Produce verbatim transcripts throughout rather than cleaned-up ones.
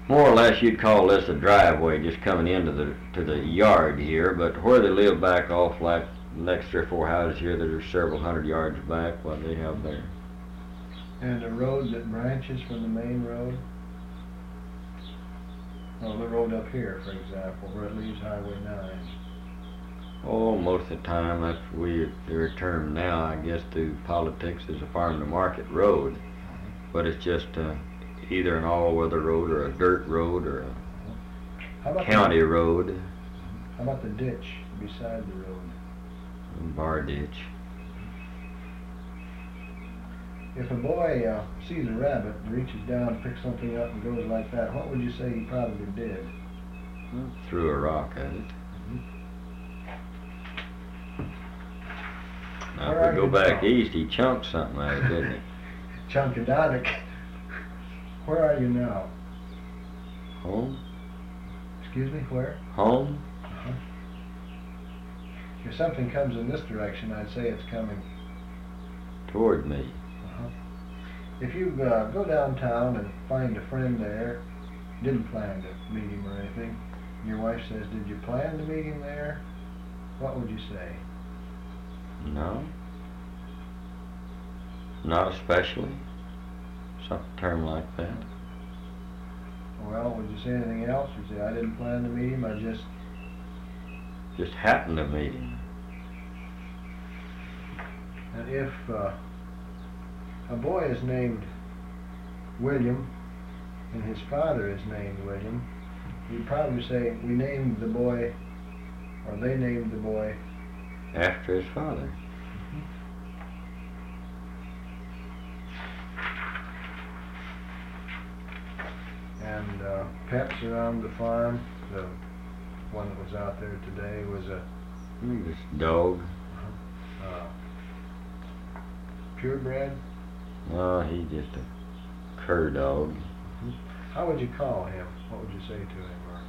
more or less you'd call this a driveway just coming into the to the yard here, but where they live back off like the next three or four houses here that are several hundred yards back, what they have there. And a road that branches from the main road? Oh, the road up here, for example, where it leaves Highway nine. Oh, most of the time that's we they're termed now, I guess, through politics as a farm to market road, but it's just uh, either an all-weather road or a dirt road or a How about county the, road. How about the ditch beside the road? Bar ditch. If a boy uh, sees a rabbit, reaches down, picks something up, and goes like that, what would you say he probably did? Well, threw a rock at it. Mm-hmm. Now, Where if we are go you back now? east, he chunked something out of it, didn't he? Chunkadonic. Where are you now? Home? Excuse me, where? Home? Uh-huh. If something comes in this direction, I'd say it's coming. Toward me. Uh-huh. If you uh, go downtown and find a friend there, didn't plan to meet him or anything, and your wife says, did you plan to meet him there? What would you say? No. Not especially. Some term like that. Well, would you say anything else? You'd say, I didn't plan to meet him, I just... Just happened to meet him. And if uh, a boy is named William, and his father is named William, you'd probably say, we named the boy, or they named the boy. After his father. And uh, pets around the farm, the one that was out there today was a Hmm, This dog. uh, purebred. Oh, he's just a cur dog. How would you call him? What would you say to him? Or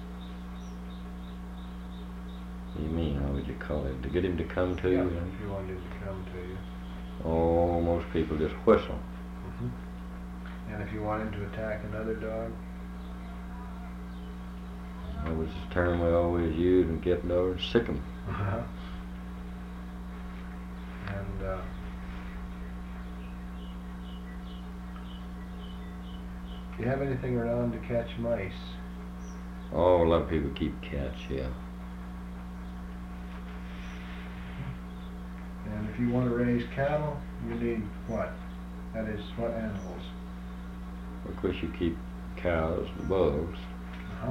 What do you mean, how would you call it? To get him to come to yeah, you? if you wanted him to come to you. Oh, most people just whistle. Mm-hmm. And if you want him to attack another dog? That was the term we always used and kept over. Sick 'em. Uh-huh. And uh, do you have anything around to catch mice? Oh, a lot of people keep cats, yeah. And if you want to raise cattle, you need what? That is, what animals? Of course, you keep cows and bugs. Uh-huh.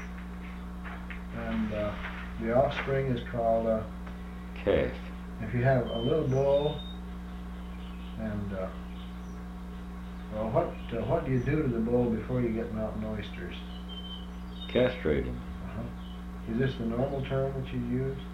And uh, the offspring is called, uh, Calf. if you have a little bull, and uh, well, what uh, what do you do to the bull before you get mountain oysters? Castrate him. Uh-huh. Is this the normal term that you use?